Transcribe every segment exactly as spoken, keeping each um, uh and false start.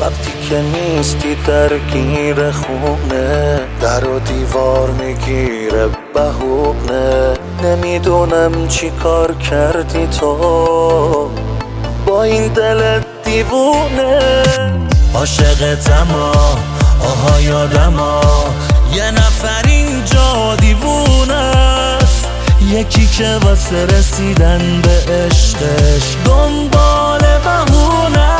وقتی که نیستی درگیر خونه، در و دیوار میگیره بهونه. نمیدونم چی کار کردی تو با این دلت دیوونه. عاشقتم ها، آها یادم ها، یه نفر اینجا دیوونه است، یکی که واسه رسیدن به عشقش دنبال بهونه.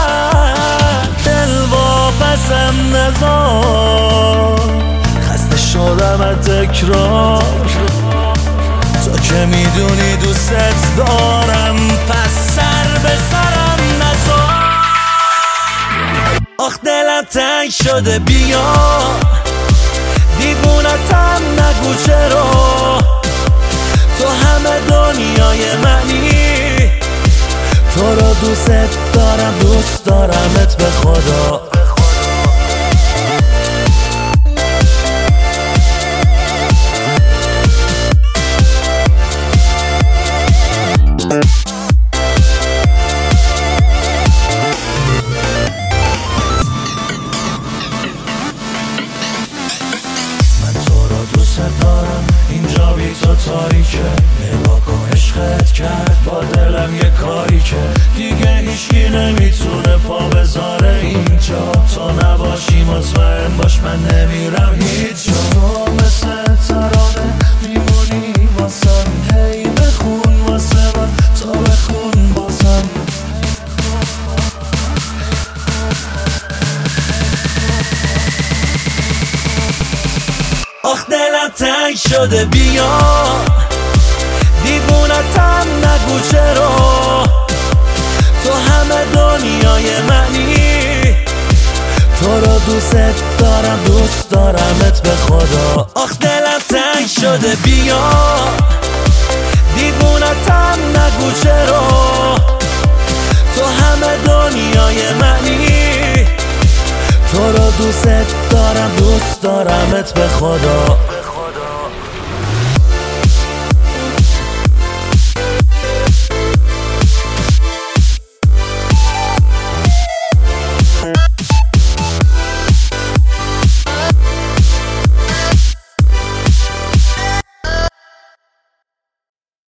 دل واپسم نذار، خسته شدم از تکرار، تو که میدونی دوست دارم، پس سر به سرم نذار. آخ دلم تنگ شده بیا، دیوونتم نگو چرا، تو همه دنیای منی، تو رو دوست دارم، دوست دارمت به خدا. دارم اینجا بی تو تاریکه، نگاه کن عشقت کرد با دلم یه کاری که دیگه هیچکی نمیتونه پا بذاره اینجا. تو نباشی مطمئن باش من نمیرم هیچ جا، مثل ترانه میمونی واسم، هی بخون واسه من تا بخون بازم. آخ دلم تنگ شده بیا، دیوونتم نگو چرا، تو همه دنیای منی، تو رو دوست دارم، دوست دارمت به خدا. آخ دلم تنگ شده بیا، دیوونتم نگو چرا، تو همه دنیای منی، تو رو دوست دارم، دوست دارمت به خدا.